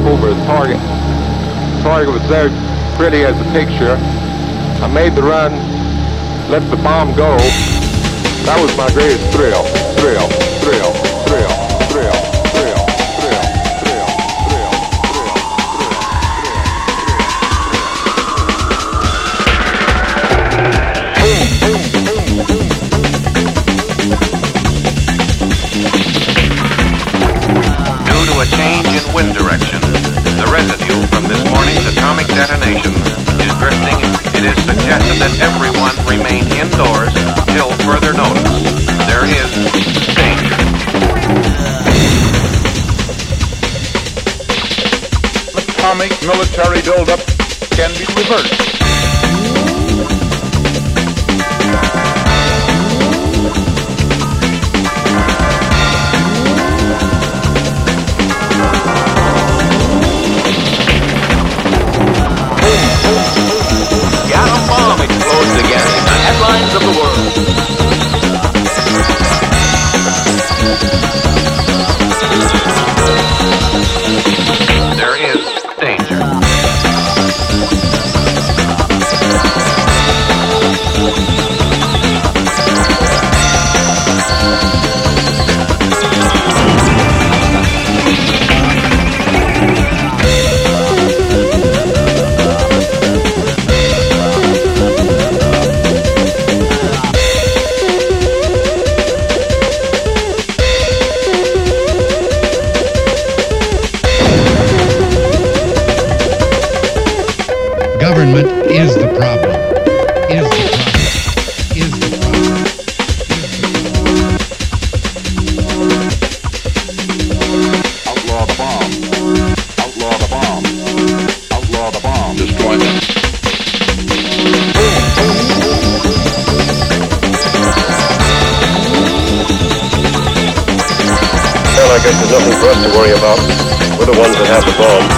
over the target. The target was there pretty as a picture. I made the run, let the bomb go. That was my greatest thrill. Due to a change in wind direction, the residue from this morning's atomic detonation is drifting. It is suggested that everyone remain indoors till further notice. There is danger. Atomic military buildup can be reversed. The atom bomb explodes again in the headlines of the world. There is danger. Government is the problem. Is the problem. Is the problem. Outlaw the bomb. Outlaw the bomb. Outlaw the bomb. Destroy them. Well, I guess there's nothing for us to worry about. We're the ones that have the bomb.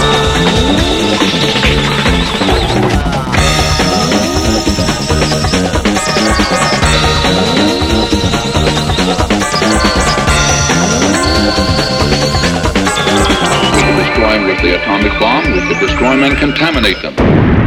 We could destroy them with the atomic bomb. We could destroy them and contaminate them.